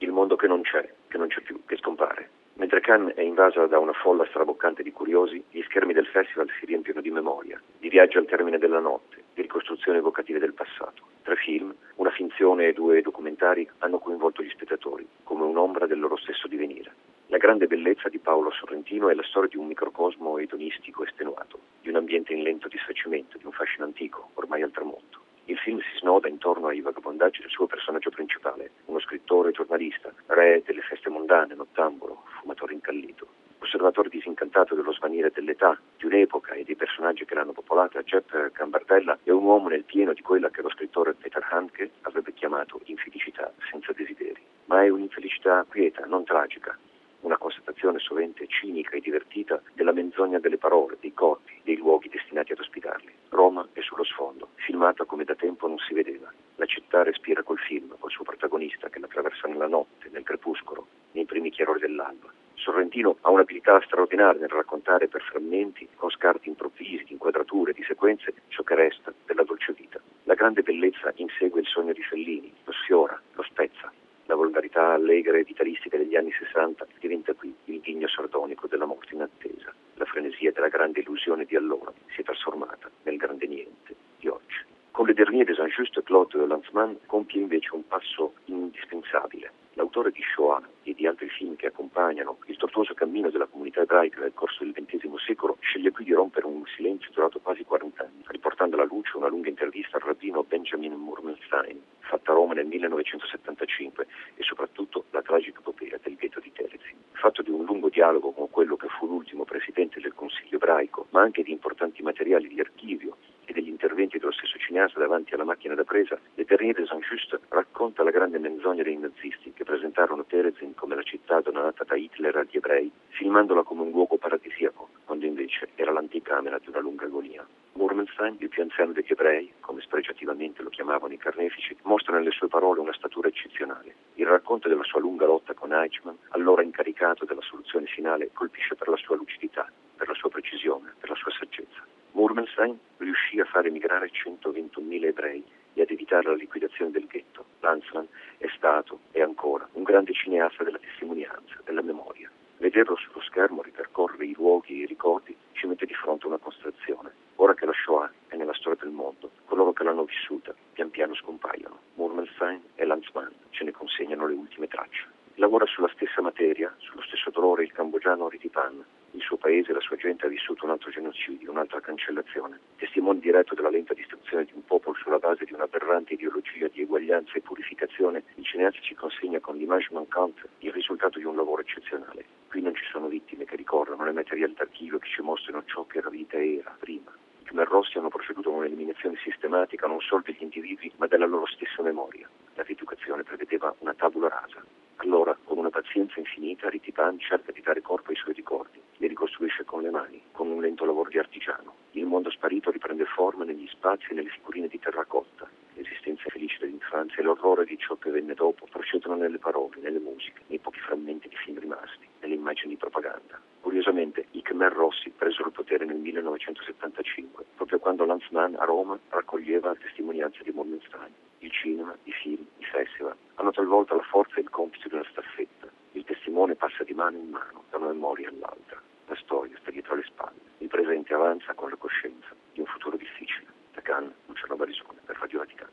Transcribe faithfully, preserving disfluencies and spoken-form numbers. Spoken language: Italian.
Il mondo che non c'è, che non c'è più, che scompare. Mentre Cannes è invasa da una folla straboccante di curiosi, gli schermi del festival si riempiono di memoria, di viaggi al termine della notte, di ricostruzioni evocative del passato. Tre film, una finzione e due documentari hanno coinvolto gli spettatori, come un'ombra del loro stesso divenire. La grande bellezza di Paolo Sorrentino è la storia di un microcosmo edonistico estenuato, di un ambiente in lento disfacimento, di un fascino antico, ormai al tramonto. Il film si snoda intorno ai vagabondaggi del suo personaggio principale, uno scrittore e giornalista, re delle feste mondane, nottambolo, fumatore incallito. Osservatore disincantato dello svanire dell'età, di un'epoca e dei personaggi che l'hanno popolata, Jeff Gambardella è un uomo nel pieno di quella che lo scrittore Peter Handke avrebbe chiamato infelicità senza desideri. Ma è un'infelicità quieta, non tragica, una constatazione sovente cinica e divertita della menzogna delle parole, dei corpi, dei luoghi destinati ad ospitarli. Roma è sullo sfondo, filmata come da tempo non si vedeva. La città respira col film, col suo protagonista che l'attraversa nella notte, nel crepuscolo, nei primi chiarori dell'alba. Sorrentino ha un'abilità straordinaria nel raccontare per frammenti, con scarti improvvisi, di inquadrature, di sequenze, ciò che resta della dolce vita. La grande bellezza insegue il sogno di Fellini, lo sfiora, lo spezza. La volgarità allegra e vitalistica degli anni sessanta diventa qui il ghigno sardonico della morte in attesa. La frenesia della grande illusione di allora si è trasformata nel grande niente di oggi. Con Le Dernier des Injustes, Claude Lanzmann compie invece un passo indispensabile. L'autore di Shoah e di altri film che accompagnano il tortuoso cammino della comunità ebraica nel corso del ventesimo secolo sceglie qui di rompere un silenzio durato quasi quaranta anni, riportando alla luce una lunga intervista al rabbino Benjamin Murmelstein, fatta a Roma nel millenovecentosettantacinque, e soprattutto la tragica epopea del ghetto di Terezin. Fatto di un lungo dialogo con quello che fu l'ultimo presidente del Consiglio ebraico, ma anche di importanti materiali di archivio e degli interventi dello stesso cineasta davanti alla macchina da presa, Le Dernier des Injustes racconta la grande menzogna dei nazisti che presentarono Terezin come la città donata da Hitler agli ebrei, filmandola come un luogo paradisiaco, quando invece era l'anticamera di una lunga agonia. Murmelstein, il più anziano degli ebrei, come spregiativamente lo chiamavano i carnefici, mostra nelle sue parole una statura eccezionale. Il racconto della sua lunga lotta con Eichmann, allora incaricato della soluzione finale, colpisce per la sua lucidità, per la sua precisione, per la sua saggezza. Murmelstein riuscì a far emigrare centoventunomila ebrei e ad evitare la liquidazione del ghetto. Lanzmann è stato, e ancora, un grande cineasta della testimonianza, della memoria. Vederlo sullo schermo ripercorrere i luoghi e i ricordi ci mette di fronte a una constatazione. Ora che la Shoah è nella storia del mondo, coloro che l'hanno vissuta pian piano scompaiono. Murmelstein e Lanzmann ce ne consegnano le ultime tracce. Lavora sulla stessa materia, sullo stesso dolore il cambogiano Ritipan. Il suo paese e la sua gente ha vissuto un altro genocidio, un'altra cancellazione. Testimone diretto della lenta distruzione di un popolo sulla base di un'aberrante ideologia di eguaglianza e purificazione, il cineasta ci consegna con l'image manquante il risultato di un lavoro eccezionale. Qui non ci sono vittime che ricorrono, né materiali d'archivio che ci mostrino ciò che la vita era prima. I Khmer Rossi hanno proceduto a un'eliminazione sistematica non solo degli individui, ma della loro stessa memoria. La rieducazione prevedeva una tabula rasa. Allora, con una pazienza infinita, Ritipan cerca di dare corpo ai suoi ricordi, li ricostruisce con le mani, con un lento lavoro di artigiano. Il mondo sparito riprende forma negli spazi e nelle figurine di terracotta. L'esistenza felice dell'infanzia e l'orrore di ciò che venne dopo procedono nelle parole, nelle musiche, nei pochi frammenti di film rimasti, nelle immagini di propaganda. Curiosamente, i Khmer Rossi presero il potere nel millenovecentosettantacinque, proprio quando Lanzmann a Roma raccoglieva testimonianze di Murmelstein. Il cinema, i film, i festival hanno talvolta la forza e il compito di una staffetta. Il testimone passa di mano in mano, da una memoria all'altra. La storia sta dietro le spalle. Il presente avanza